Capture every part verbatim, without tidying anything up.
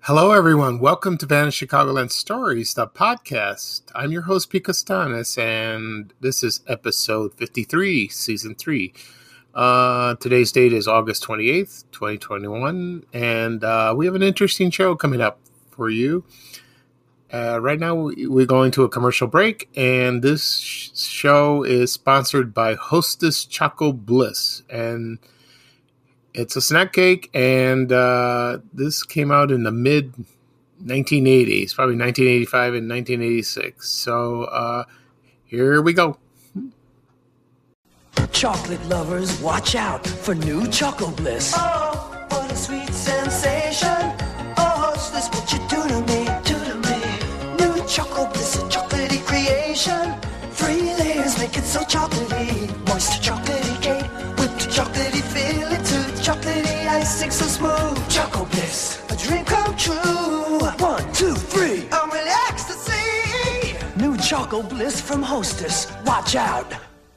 Hello, everyone. Welcome to Vanished Chicagoland Stories, the podcast. I'm your host, Pete Costanis, and this is episode fifty-three, season three. Uh, today's date is August twenty-eighth, twenty twenty-one, and uh, we have an interesting show coming up for you. Uh, right now, we're going to a commercial break, and this sh- show is sponsored by Hostess Choco Bliss, and it's a snack cake, and uh, this came out in the mid nineteen eighties, probably nineteen eighty-five and nineteen eighty-six. So uh, here we go. Chocolate lovers, watch out for new Choco Bliss. Oh, what a sweet sensation. Oh, Hostess, what you do to me, do to me. New Choco Bliss, a chocolatey creation. Three layers make it so chocolatey. Moist chocolatey cake, whipped chocolatey filling to chocolatey icing so smooth. Choco Bliss, a dream come true. One, two, three. I'm really ecstasy. New Choco Bliss from Hostess. Watch out.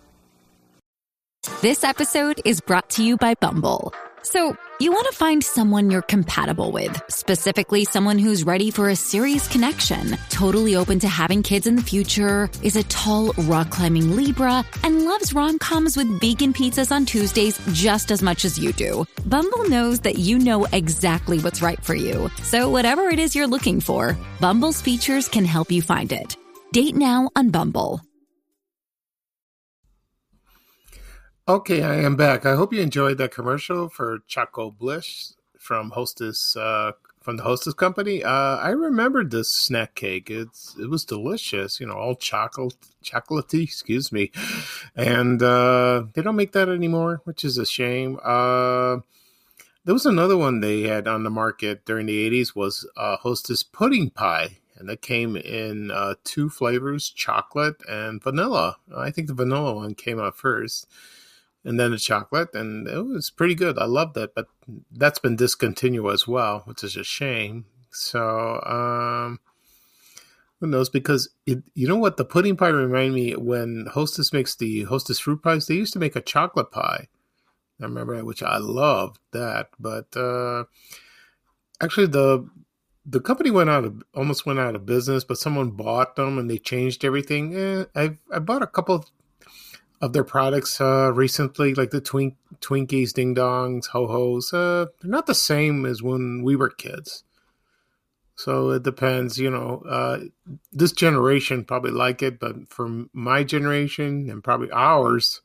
This episode is brought to you by Bumble. So, you want to find someone you're compatible with, specifically someone who's ready for a serious connection, totally open to having kids in the future, is a tall, rock-climbing Libra, and loves rom-coms with vegan pizzas on Tuesdays just as much as you do. Bumble knows that you know exactly what's right for you. So whatever it is you're looking for, Bumble's features can help you find it. Date now on Bumble. Okay, I am back. I hope you enjoyed that commercial for Choco Bliss from Hostess, uh, from the Hostess Company. Uh, I remembered this snack cake. It's it was delicious. You know, all chocolate, chocolatey. Excuse me. And uh, they don't make that anymore, which is a shame. Uh, there was another one they had on the market during the eighties. Was uh, Hostess Pudding Pie. And that came in uh, two flavors, chocolate and vanilla. I think the vanilla one came out first. And then the chocolate, and it was pretty good. I loved it, but that's been discontinued as well, which is a shame. So, um, who knows? Because it, you know what? The pudding pie reminded me when Hostess makes the Hostess fruit pies, they used to make a chocolate pie. I remember, which I loved that. But uh, actually, the the company went out of almost went out of business, but someone bought them and they changed everything. Eh, I I bought a couple of of their products uh, recently, like the twink, Twinkies, Ding Dongs, Ho-Hos. Uh, they're not the same as when we were kids. So it depends, you know. Uh, this generation probably like it, but for my generation and probably ours,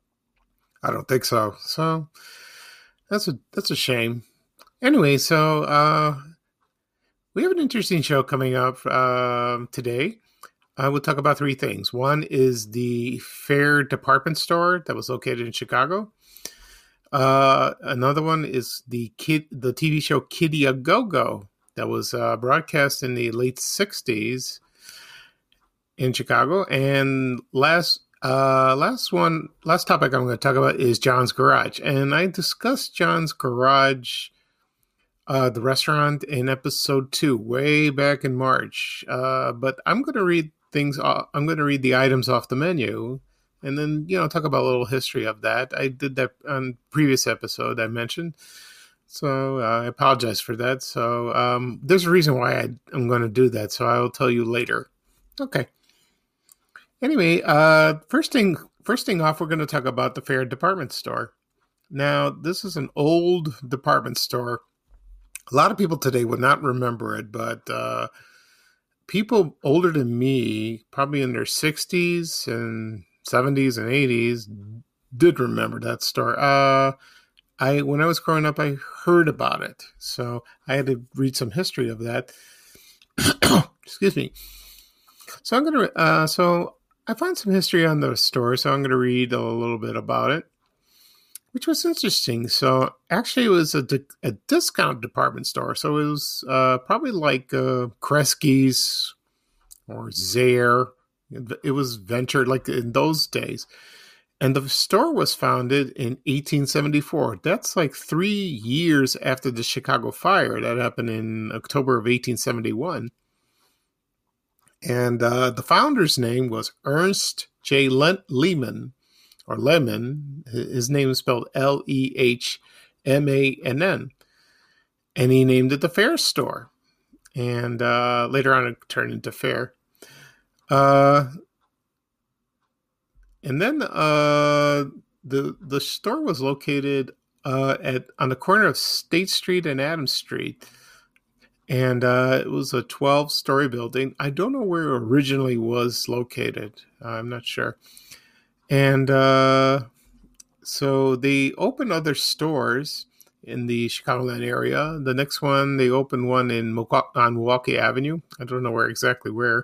I don't think so. So that's a that's a shame. Anyway, so uh, we have an interesting show coming up uh, today. I will talk about three things. One is the Fair department store that was located in Chicago. Uh, another one is the kid, the T V show Kitty A Go Go that was uh, broadcast in the late sixties in Chicago. And last, uh, last one, last topic I'm going to talk about is John's Garage. And I discussed John's Garage, uh, the restaurant, in episode two, way back in March. Uh, but I'm going to read things I'm going to read the items off the menu and then, you know, talk about a little history of that. I did that on previous episode I mentioned. So uh, I apologize for that. So um, there's a reason why I, I'm going to do that. So I'll tell you later. Okay. Anyway, uh, first thing, first thing off, we're going to talk about the Fair department store. Now, this is an old department store. A lot of people today would not remember it, but uh, people older than me, probably in their sixties and seventies and eighties, did remember that store. Uh, I when I was growing up, I heard about it, so I had to read some history of that. Excuse me. So I'm gonna. Uh, so I found some history on the store, so I'm gonna read a little bit about it, which was interesting. So actually, it was a, di- a discount department store. So it was uh, probably like uh, Kresge's or Zayre. It was ventured like in those days. And the store was founded in eighteen seventy-four. That's like three years after the Chicago fire that happened in October of eighteen seventy-one. And uh, the founder's name was Ernst J. Le- Lehman. Or Lemon. His name is spelled L E H M A N N. And he named it the Fair Store. and uh, later on it turned into Fair. Uh, and then uh, the the store was located uh, at on the corner of State Street and Adams Street, and uh, it was a twelve-story building. I don't know where it originally was located. I'm not sure. And uh, so they opened other stores in the Chicagoland area. The next one, they opened one in Milwaukee, on Milwaukee Avenue. I don't know where exactly where.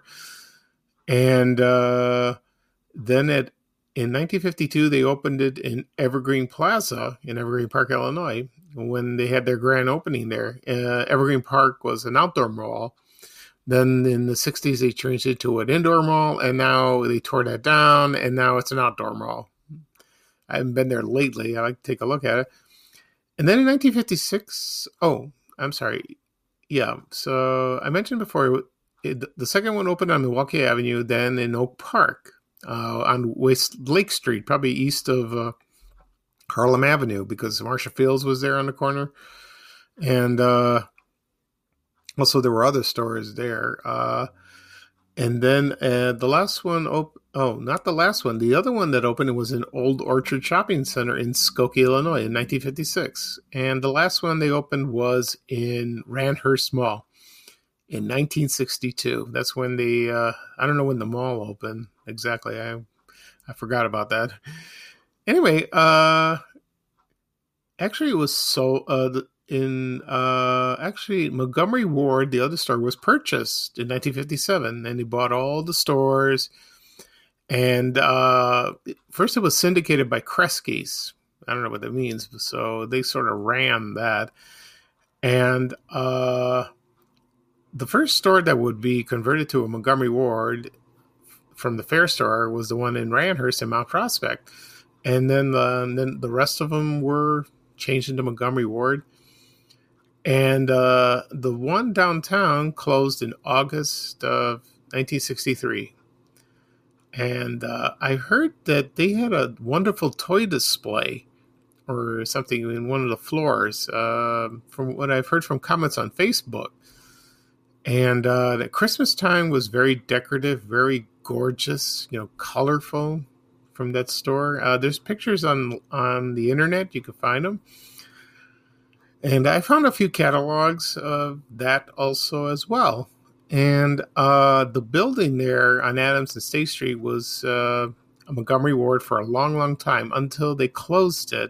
And uh, then at in nineteen fifty-two, they opened it in Evergreen Plaza in Evergreen Park, Illinois, when they had their grand opening there. Uh, Evergreen Park was an outdoor mall. Then in the sixties, they changed it to an indoor mall, and now they tore that down, and now it's an outdoor mall. I haven't been there lately. I like to take a look at it. And then in nineteen fifty-six, oh, I'm sorry. Yeah, so I mentioned before, it, the second one opened on Milwaukee Avenue, then in Oak Park uh, on West Lake Street, probably east of uh, Harlem Avenue, because Marshall Fields was there on the corner. And uh, also there were other stores there. Uh, and then uh, the last one, op- oh, not the last one. The other one that opened was in Old Orchard Shopping Center in Skokie, Illinois in nineteen fifty-six. And the last one they opened was in Randhurst Mall in nineteen sixty-two. That's when the, uh, I don't know when the mall opened exactly. I I forgot about that. Anyway, uh, actually it was so, uh, the, in, uh, actually Montgomery Ward, the other store, was purchased in nineteen fifty-seven, and they bought all the stores. And uh, first it was syndicated by Kresge's. I don't know what that means. So they sort of ran that. And uh, the first store that would be converted to a Montgomery Ward from the Fair store was the one in Randhurst and Mount Prospect. And then the, and then the rest of them were changed into Montgomery Ward. And uh, the one downtown closed in August of nineteen sixty-three. And uh, I heard that they had a wonderful toy display or something in one of the floors, uh, from what I've heard from comments on Facebook. And uh, at Christmas time was very decorative, very gorgeous, you know, colorful from that store. Uh, there's pictures on, on the internet. You can find them. And I found a few catalogs of that also as well. And uh, the building there on Adams and State Street was uh, a Montgomery Ward for a long, long time until they closed it.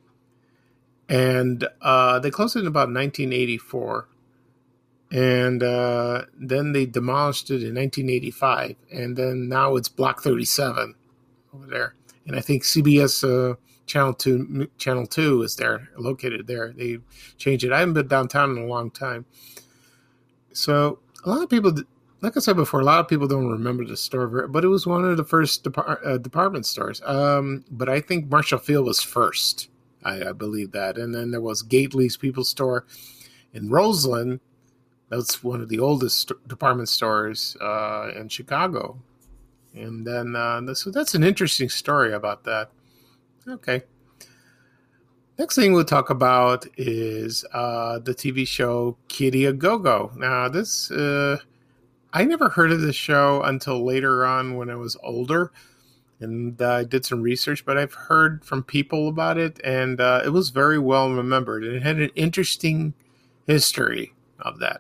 And uh, they closed it in about nineteen eighty-four. And uh, then they demolished it in nineteen eighty-five. And then now it's Block thirty-seven over there. And I think C B S uh, Channel two, Channel two is there, located there. They changed it. I haven't been downtown in a long time. So a lot of people, like I said before, a lot of people don't remember the store, but it was one of the first depart, uh, department stores. Um, but I think Marshall Field was first. I, I believe that. And then there was Gately's People's Store in Roseland. That's one of the oldest st- department stores uh, in Chicago. And then, uh, so that's an interesting story about that. Okay. Next thing we'll talk about is uh, the T V show Kitty A Go-Go. Now, this, uh, I never heard of this show until later on when I was older, and uh, I did some research, but I've heard from people about it, and uh, it was very well remembered, and it had an interesting history of that.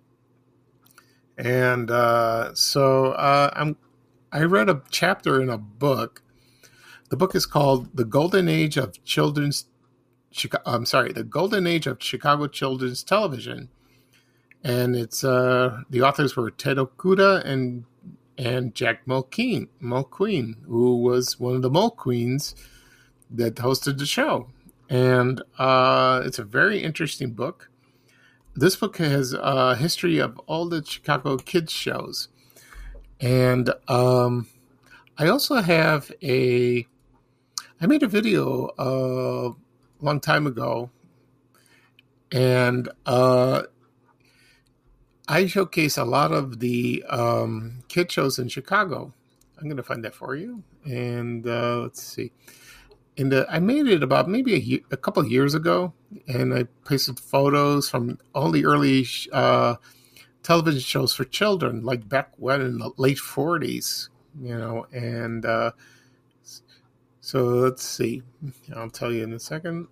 And uh, so uh, I'm, I read a chapter in a book. The book is called The Golden Age of Children's Chicago, I'm sorry, The Golden Age of Chicago Children's Television. And it's uh, the authors were Ted Okuda and and Jack Mulqueen, Mulqueen, who was one of the Mulqueens that hosted the show. And uh, it's a very interesting book. This book has a history of all the Chicago kids shows. And um, I also have a, I made a video uh, a long time ago, and uh, I showcase a lot of the um, kid shows in Chicago. I'm going to find that for you. And uh, let's see. And uh, I made it about maybe a, year, a couple of years ago, and I pasted photos from all the early uh, television shows for children, like back when in the late forties, you know, and uh, so let's see. I'll tell you in a second.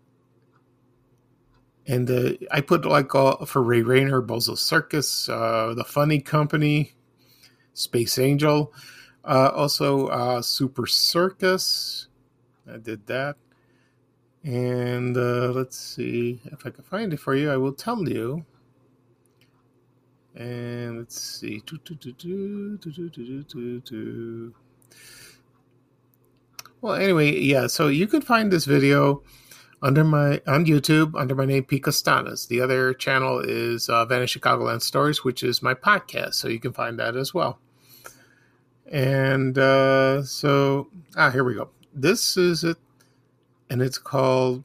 And uh, I put like all, for Ray Rayner, Bozo Circus, uh, The Funny Company, Space Angel, uh, also uh, Super Circus. I did that. And uh, let's see if I can find it for you. I will tell you. And let's see. Do, do, do, do, do, do, do, do, do. Well, anyway, yeah. So you can find this video under my on YouTube under my name, Pete Costanas. The other channel is uh, Vanished Chicagoland Stories, which is my podcast. So you can find that as well. And uh, so, ah, here we go. This is it. And it's called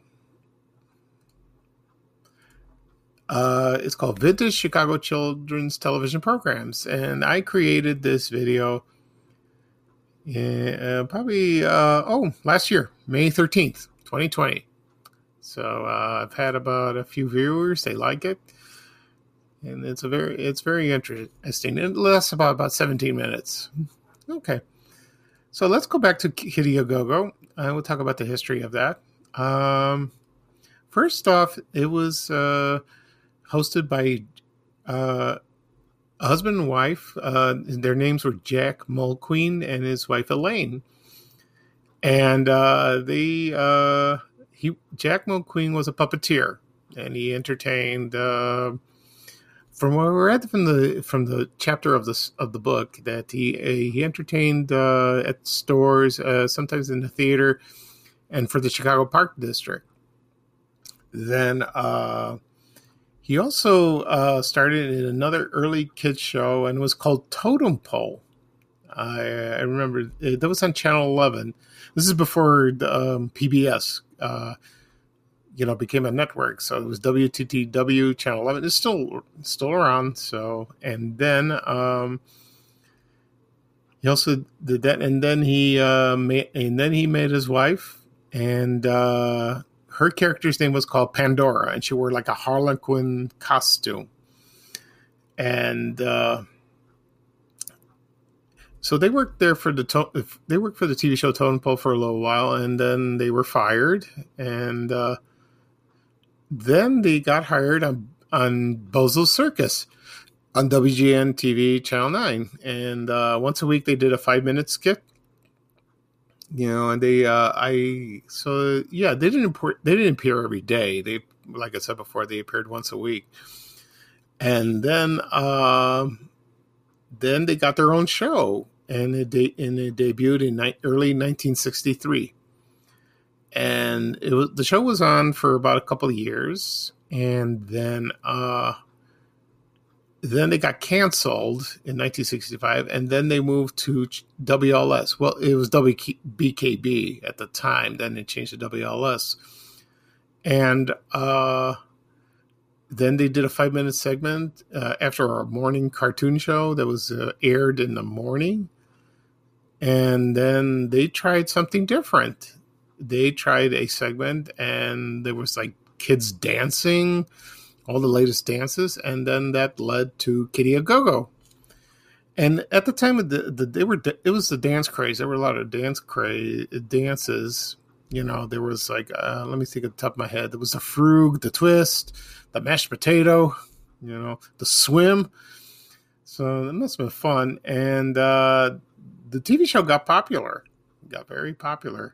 uh, it's called Vintage Chicago Children's Television Programs. And I created this video uh, probably, uh, oh, last year, May thirteenth, twenty twenty. So uh, I've had about a few viewers. They like it. And it's a very, it's very interesting. It lasts about, about seventeen minutes. Okay. So let's go back to Kitty A Go-Go. Uh, we'll talk about the history of that. Um, first off, it was uh, hosted by uh, a husband and wife. Uh, their names were Jack Mulqueen and his wife Elaine. And uh, they, uh, he, Jack Mulqueen was a puppeteer, and he entertained. Uh, From what we read from the from the chapter of this of the book, that he uh, he entertained uh, at stores, uh, sometimes in the theater, and for the Chicago Park District. Then uh, he also uh, started in another early kids show, and it was called Totem Pole. I, I remember it, that was on Channel eleven. This is before the, um, P B S. Uh, you know, became a network. So it was W T T W Channel eleven. It's still still around. So, and then um, he also did that. And then he uh, made, and then he made his wife, and uh, her character's name was called Pandora, and she wore like a Harlequin costume. And uh, so they worked there for the to- they worked for the T V show Totem Pole for a little while, and then they were fired. And uh, then they got hired on, on Bozo Circus on W G N T V Channel nine. And uh, once a week they did a five-minute skit. You know, and they, uh, I, so yeah, they didn't, import, they didn't appear every day. They, like I said before, they appeared once a week. And then, uh, then they got their own show, and it, de- and it debuted in ni- early nineteen sixty-three. And it was, the show was on for about a couple of years, and then uh, then they got canceled in nineteen sixty-five, and then they moved to W L S. Well, it was W B K B at the time. Then they changed to W L S, and uh, then they did a five-minute segment uh, after our morning cartoon show that was uh, aired in the morning, and then they tried something different. They tried a segment, and there was like kids dancing, all the latest dances, and then that led to Kitty A Go-Go. And at the time of the, the they were it was the dance craze. There were a lot of dance craze dances. You know, there was like uh, let me think at the top of my head. There was the Frug, the Twist, the Mashed Potato, you know, the Swim. So it must have been fun. And uh, the T V show got popular, it got very popular.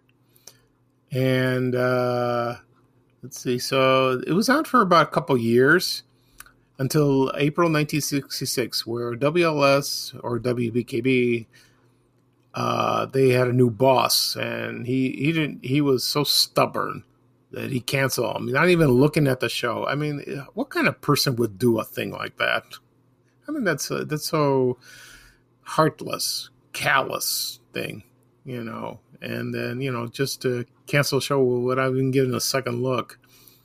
And uh, let's see, so it was on for about a couple years until April nineteen sixty-six, where W L S or W B K B, uh, they had a new boss, and he he didn't he was so stubborn that he canceled him, not even looking at the show. I mean, what kind of person would do a thing like that? I mean, that's a, that's so heartless, callous thing, you know. And then, you know, just to cancel a show without even giving a second look.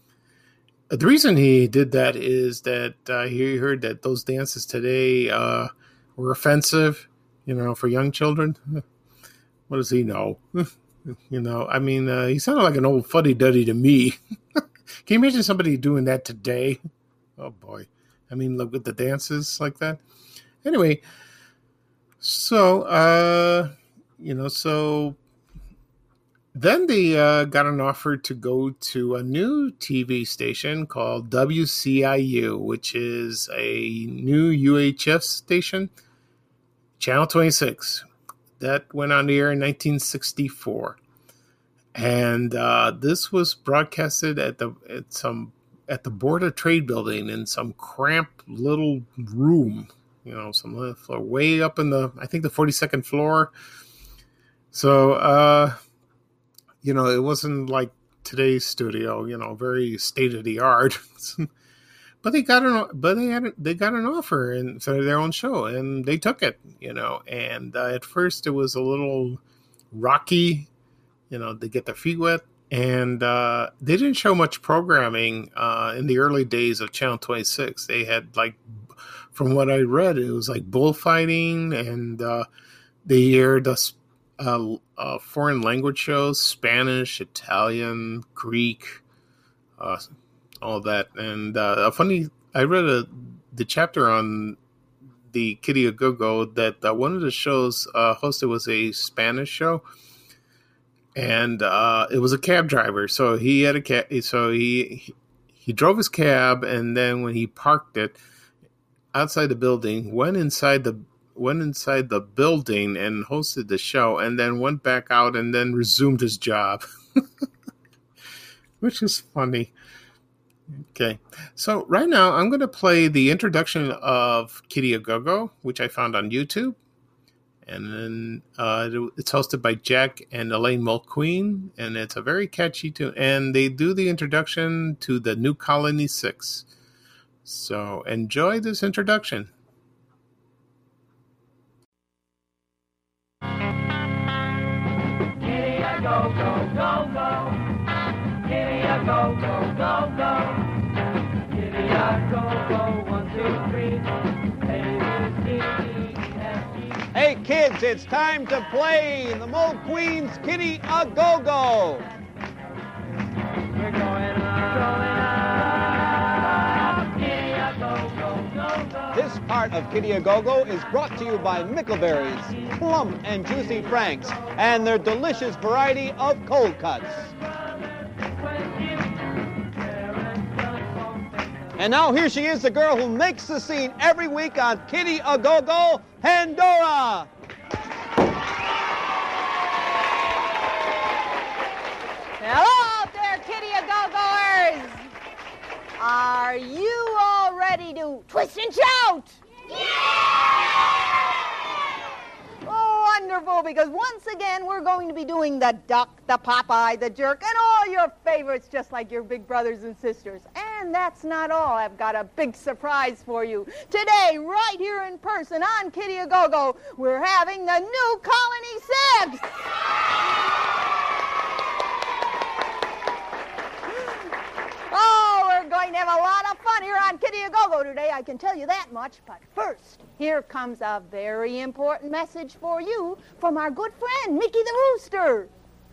The reason he did that is that uh, he heard that those dances today uh, were offensive, you know, for young children. What does he know? You know, I mean, uh, he sounded like an old fuddy-duddy to me. Can you imagine somebody doing that today? Oh, boy. I mean, look at the dances like that. Anyway, so, uh, you know, so then they uh, got an offer to go to a new T V station called W C I U, which is a new U H F station, Channel twenty-six. That went on the air in nineteen sixty-four. And uh, this was broadcasted at the at some at the Board of Trade building in some cramped little room, you know, some little floor way up in the, I think the forty-second floor. So, uh, you know, it wasn't like today's studio, you know, very state of the art. But they got an, but they had, they got an offer and for their own show, and they took it, you know. And uh, at first, it was a little rocky, you know, they get their feet wet, and uh, they didn't show much programming uh, in the early days of Channel twenty-six. They had, like, from what I read, it was like bullfighting, and uh, they aired a, uh, uh, foreign language shows, Spanish, Italian, Greek, uh, all that. And uh, a funny, I read a the chapter on the Kitty A Go Go that uh, one of the shows uh, hosted was a Spanish show, and uh, it was a cab driver. So he had a cab, so he, he he drove his cab, and then when he parked it outside the building, went inside the went inside the building and hosted the show, and then went back out and then resumed his job, which is funny. Okay, so right now I'm going to play the introduction of Kitty A Go Go, which I found on YouTube. And then uh, it's hosted by Jack and Elaine Mulqueen, and it's a very catchy tune. And they do the introduction to the New Colony Six. So enjoy this introduction. Kitty A Go Go Go Go. Kitty A Go Go Go Go. Kitty A Go Go one two three. A B C D E F G. Hey kids, it's time to play the Mulqueen's Kitty A Go Go. We're going up, going up. Kitty A Go Go Go Go. This part of Kitty A Go Go is brought to you by Mickleberries, plump and juicy Franks, and their delicious variety of cold cuts. And now here she is, the girl who makes the scene every week on Kitty A Go Go, Pandora. Hello out there, Kitty A Go Goers. Are you all ready to twist and shout? Oh, wonderful, because once again we're going to be doing the duck, the Popeye, the jerk, and all your favorites, just like your big brothers and sisters. And that's not all. I've got a big surprise for you. Today, right here in person on Kitty A Go Go, we're having the New Colony Six. Oh, we're going to have a lot of fun here on Kitty A Go Go today, I can tell you that much. But first, here comes a very important message for you from our good friend, Mickey the Rooster.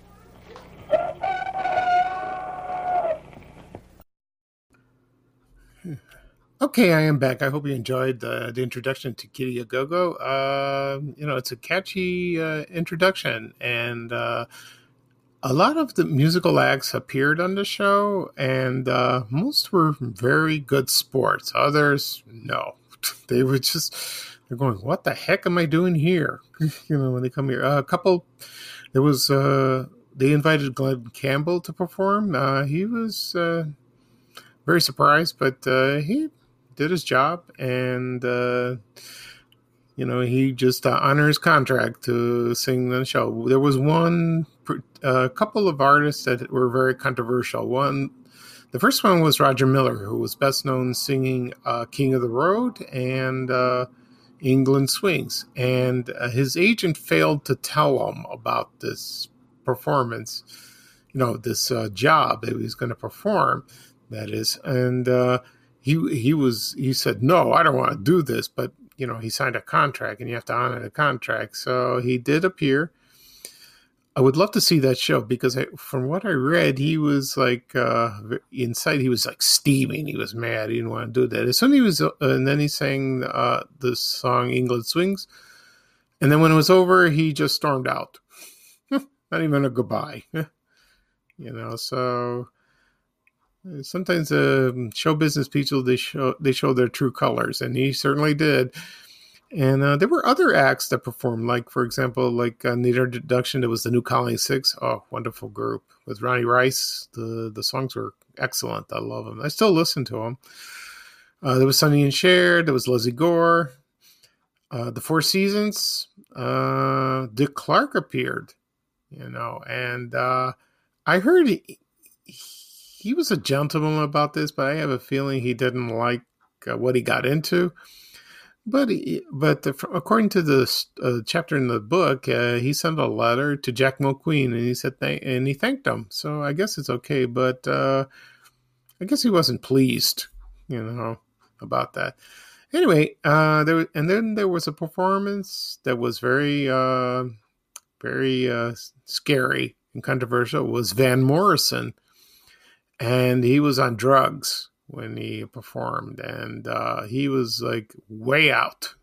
Okay, I am back. I hope you enjoyed uh, the introduction to Kitty A Go Go. Uh, you know, it's a catchy uh, introduction, and uh, a lot of the musical acts appeared on the show, and uh, most were very good sports. Others, no. They were just, they're going, what the heck am I doing here? You know, when they come here. Uh, a couple, there was, uh, they invited Glenn Campbell to perform. Uh, he was uh, very surprised, but uh, he did his job, and uh, you know, he just uh, honored his contract to sing the show. There was one, a uh, couple of artists that were very controversial. One, the first one was Roger Miller, who was best known singing uh, "King of the Road" and uh, "England Swings," and uh, his agent failed to tell him about this performance, you know, this uh, job that he was going to perform. That is, and. Uh, He he was he said, no, I don't want to do this, but you know, he signed a contract and you have to honor the contract. So he did appear. I would love to see that show because I, from what I read, he was like uh, inside. He was like steaming. He was mad. He didn't want to do that. As soon as he was, uh, and then he sang uh, the song "England Swings," and then when it was over, he just stormed out. Not even a goodbye. You know. So sometimes uh, show business people they show they show their true colors, and he certainly did. And uh, there were other acts that performed, like, for example, like uh, the introduction, there was the New Colony Six. Oh, wonderful group with Ronnie Rice. The the songs were excellent. I love them. I still listen to them. Uh, there was Sonny and Cher. There was Leslie Gore. Uh, the Four Seasons. Uh, Dick Clark appeared, you know. And uh, I heard he, he was a gentleman about this, but I have a feeling he didn't like uh, what he got into. But he, but the, according to the uh, chapter in the book, uh, he sent a letter to Jack Mulqueen, and he said th- and he thanked him. So I guess it's okay. But uh, I guess he wasn't pleased, you know, about that. Anyway, uh, there and then there was a performance that was very uh, very uh, scary and controversial. It was Van Morrison, and he was on drugs when he performed, and uh, he was like way out.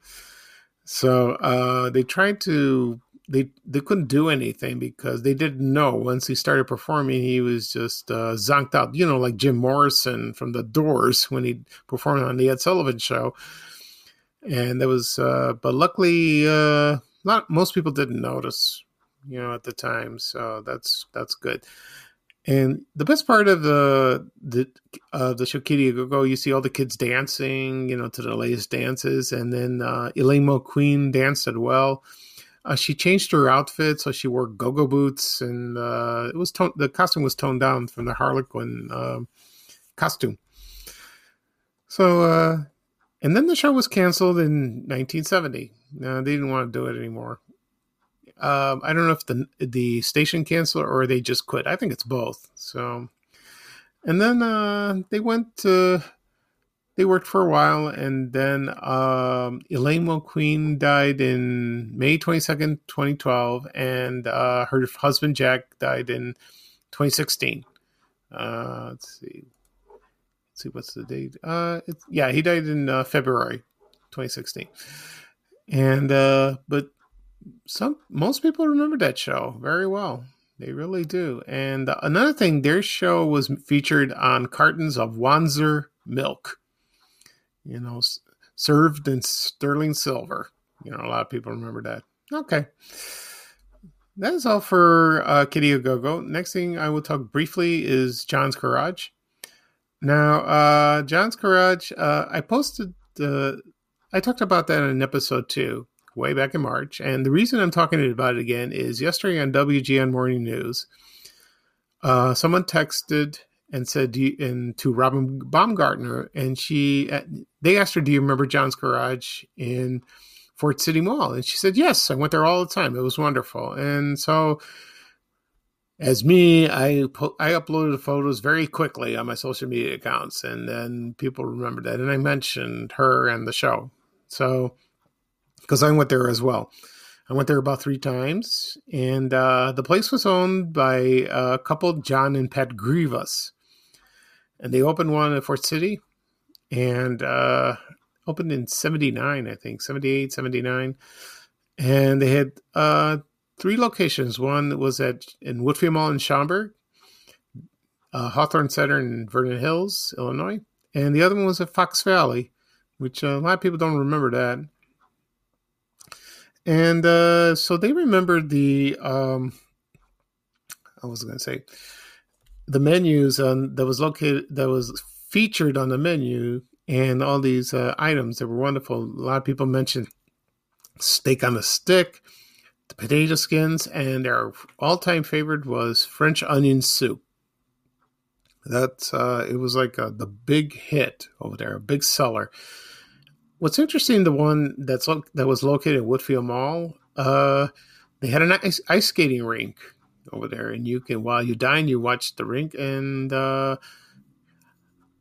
So uh, they tried to, they they couldn't do anything because they didn't know. Once he started performing, he was just uh, zonked out, you know, like Jim Morrison from The Doors when he performed on the Ed Sullivan Show. And there was, uh, but luckily, uh, not most people didn't notice, you know, at the time. So that's that's good. And the best part of the the uh, the show Kitty A Go Go, you see all the kids dancing, you know, to the latest dances, and then uh, Elaine Mulqueen danced as well. Uh, she changed her outfit, so she wore go-go boots, and uh, it was ton- the costume was toned down from the Harlequin uh, costume. So, uh, and then the show was canceled in nineteen seventy. No, they didn't want to do it anymore. Um, I don't know if the the station canceled or they just quit. I think it's both. So, and then uh, they went to, they worked for a while, and then um, Elaine Mulqueen died in May twenty-second, twenty twelve, and uh, her husband Jack died in twenty sixteen. Uh, let's see, let's see what's the date. Uh, it's, yeah, he died in uh, February twenty sixteen, and uh, but. Some most people remember that show very well. They really do. And uh, another thing, their show was featured on cartons of Wanzer milk, you know, s- served in sterling silver. You know, a lot of people remember that. Okay. That is all for uh, Kitty A Go Go. Next thing I will talk briefly is John's Garage. Now, uh, John's Garage, uh, I posted, uh, I talked about that in episode two. Way back in March. And the reason I'm talking about it again is yesterday on W G N Morning News, uh, someone texted and said, do you, and to Robin Baumgartner, and she, they asked her, do you remember John's Garage in Fort City Mall? And she said, yes, I went there all the time. It was wonderful. And so as me, I, po- I uploaded the photos very quickly on my social media accounts, and then people remembered that. And I mentioned her and the show. So, because I went there as well. I went there about three times, and uh, the place was owned by a couple, John and Pat Grivas. And they opened one at Fort City, and uh, opened in seventy-nine, I think, seventy-eight, seventy-nine. And they had uh, three locations. One was at in Woodfield Mall in Schaumburg, uh, Hawthorne Center in Vernon Hills, Illinois. And the other one was at Fox Valley, which uh, a lot of people don't remember that. And uh, so they remembered the, um, I was going to say, the menus on, that was located, that was featured on the menu, and all these uh, items that were wonderful. A lot of people mentioned steak on a stick, the potato skins, and their all-time favorite was French onion soup. That's uh, it was like a, the big hit over there, a big seller. What's interesting, the one that's lo- that was located at Woodfield Mall, uh, they had an ice, ice skating rink over there, and you can, while you dine, you watch the rink. And uh,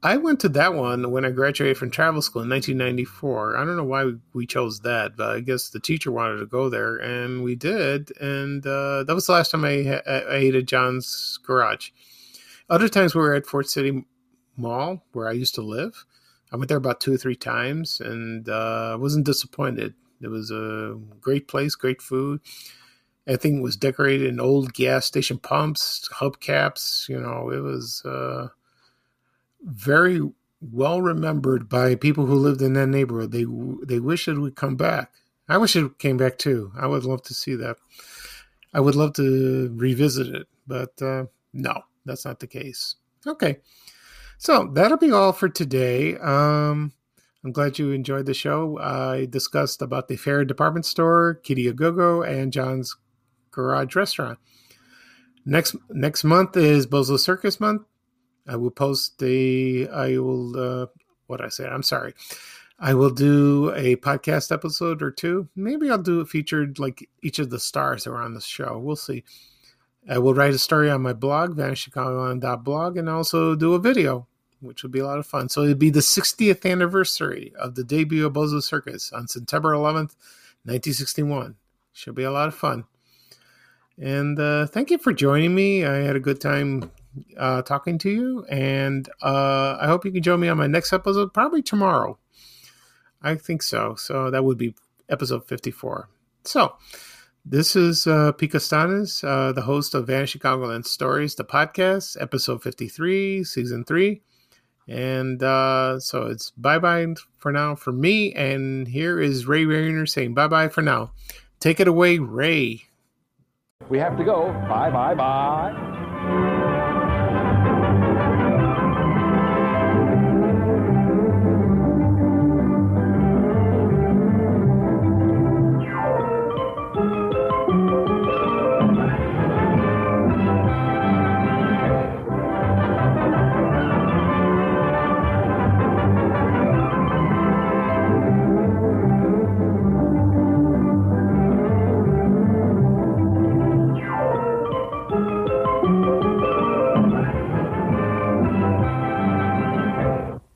I went to that one when I graduated from travel school in nineteen ninety-four. I don't know why we chose that, but I guess the teacher wanted to go there, and we did. And uh, that was the last time I, I ate at John's Garage. Other times we were at Fort City Mall, where I used to live. I went there about two or three times, and uh, wasn't disappointed. It was a great place, great food. Everything was decorated in old gas station pumps, hubcaps. You know, it was... Uh, very well remembered by people who lived in that neighborhood. They they wish it would come back. I wish it came back too. I would love to see that. I would love to revisit it, but uh, no, that's not the case. Okay, so that'll be all for today. Um, I'm glad you enjoyed the show. I discussed about the Fair Department Store, Kitty A Go-Go, and John's Garage Restaurant. Next next month is Bozo Circus month. I will post the, I will, uh, what I say, I'm sorry. I will do a podcast episode or two. Maybe I'll do a featured, like each of the stars that were on the show. We'll see. I will write a story on my blog, vanish chicago island dot blog, and also do a video, which will be a lot of fun. So it'll be the sixtieth anniversary of the debut of Bozo Circus on September eleventh, nineteen sixty-one. Should be a lot of fun. And uh, thank you for joining me. I had a good time uh, talking to you, and uh, I hope you can join me on my next episode, probably tomorrow. I think so. So that would be episode fifty-four. So this is uh, Pete Costanes, uh, the host of Vanish Chicagoland Stories, the podcast, episode fifty-three, season three. And uh, so it's bye-bye for now for me. And here is Ray Rayner saying bye-bye for now. Take it away, Ray. We have to go. Bye, bye, bye.